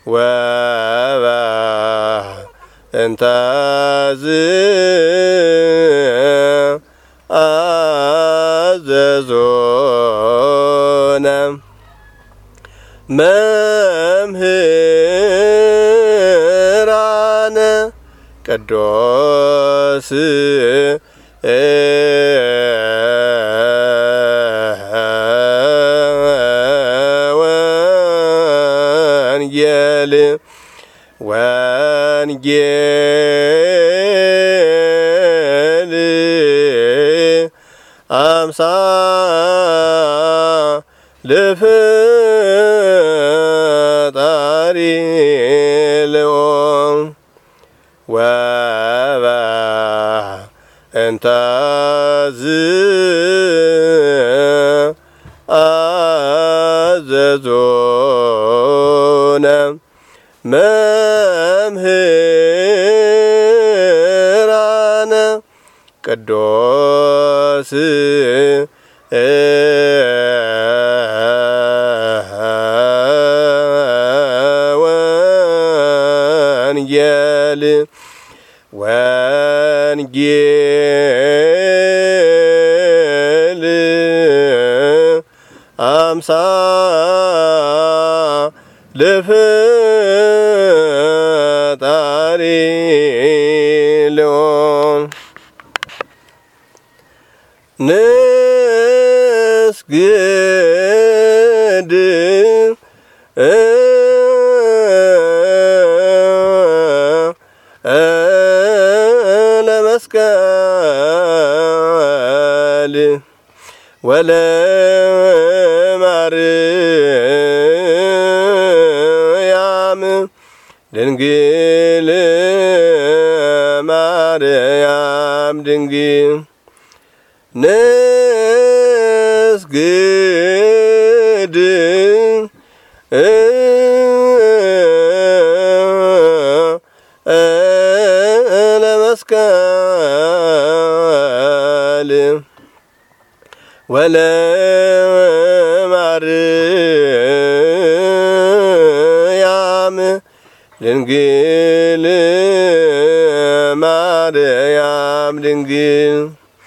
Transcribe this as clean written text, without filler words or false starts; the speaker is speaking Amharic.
ወበእንተ አዘዞነ መምህራነ ቅዱስ ወንጌል አምሳለ ፈጣሪ ልኦም ወበእንተ አዘዞነ መምህራነ ቅዱስ ወንጌል አምሳለ ፈጣሪ ልኦም ንስግድ ለመስቀል ወለማርያም ድንግል ማርያም ድንግል ንስግድ ለመስቀል ወለማርያም ድንግል ማርያም ድንግል